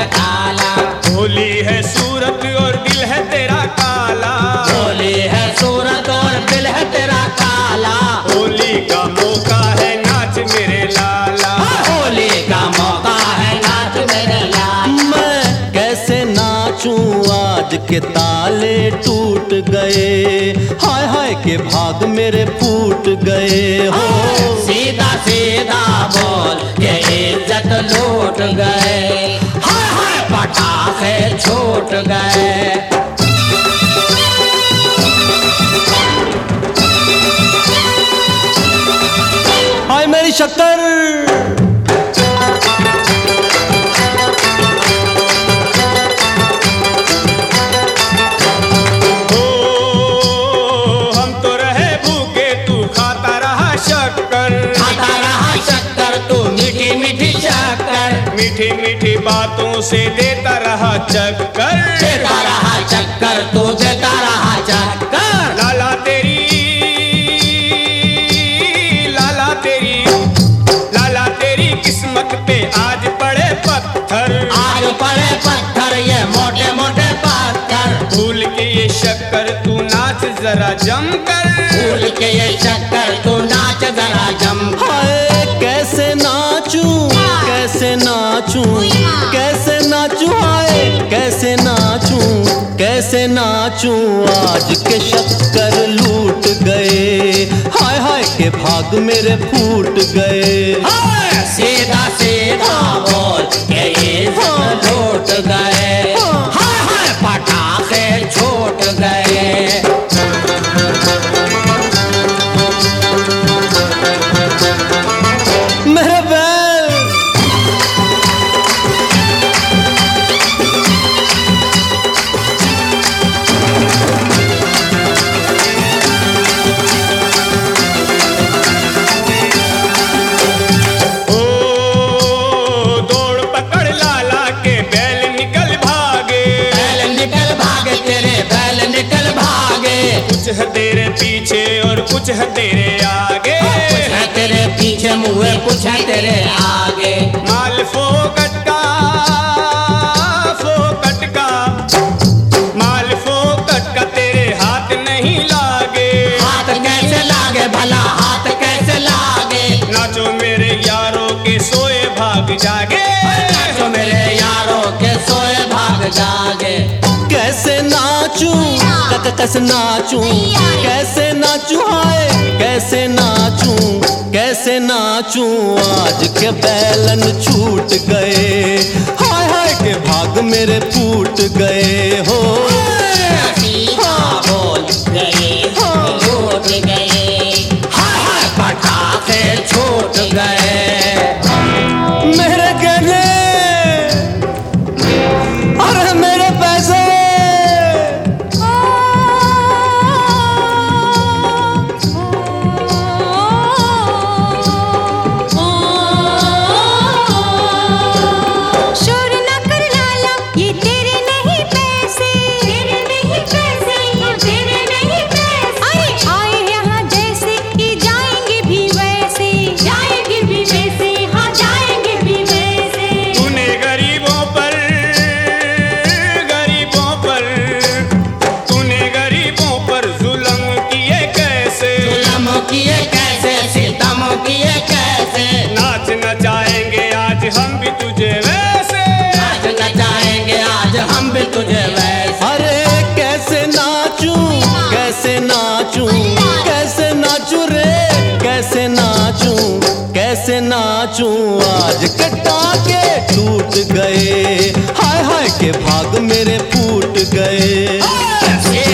काला। भोली है सूरत और दिल है तेरा काला। भोली है सूरत और दिल है तेरा काला। होली का मौका है नाच मेरे लाला। होली का मौका है नाच मेरे लाला। मैं कैसे नाचूं आज के ताले टूट गए, हाय हाय के भाग मेरे फूट गए हो। सीधा सीधा बोल के इज्जत लूट गए, हाय हाय पटाखे छूट गए। हाय मेरी शक्कर। मीठी मीठी बातों से देता रहा चक्कर। देता रहा चक्कर तू देता रहा चक्कर। लाला तेरी लाला तेरी लाला तेरी किस्मत पे आज पड़े पत्थर। आज पड़े पत्थर ये मोटे मोटे पत्थर। भूल के ये शक्कर तू नाच जरा जमकर। भूल के ये शक्कर तू नाच जरा जम। हाय कैसे नाचूं कैसे नाचूं कैसे नाचूं, हाय कैसे नाचूं कैसे नाचूं आज के शक्कर लूट गए, हाय हाय के भाग मेरे फूट गए। सीधा सीधा बोल के इज्जत लूट गए, हाय हाय पटाखे छूट गए। कुछ है तेरे पीछे और कुछ है तेरे आगे। कुछ है तेरे पीछे मुँह कुछ है तेरे आगे। माल फोकट का माल फोकट का तेरे हाथ नहीं लागे। हाथ कैसे लागे भला हाथ कैसे लागे। नाचो मेरे यारों के सोए भाग जागे। नाचो मेरे यारों के सोए भाग जागे। कैसे नाचूं कैसे नाचूं कैसे नाचूं, हाय कैसे नाचूं कैसे नाचूं आज के बैलन छूट गए, हाय हाय के भाग मेरे फूट गए हो। बोल गए छूट गए, हाय हाय पटाखे छूट गए। मेरे गहने अरे मेरे पैसे नाच नचाएंगे आज हम भी तुझे वैसे। नाच नचाएंगे आज हम भी तुझे वैसे। अरे कैसे नाचूं कैसे नाचूं कैसे नाचूं रे कैसे नाचूं कैसे नाचूं आज के टाके टूट गए, हाय हाय के भाग मेरे फूट गए।